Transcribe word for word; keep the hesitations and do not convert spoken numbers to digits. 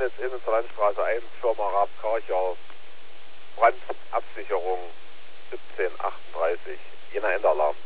Chemnitz, Innenster Landstraße eins, Firma Raab Karcher, Brandabsicherung siebzehn achtunddreißig, Jena Endalarm.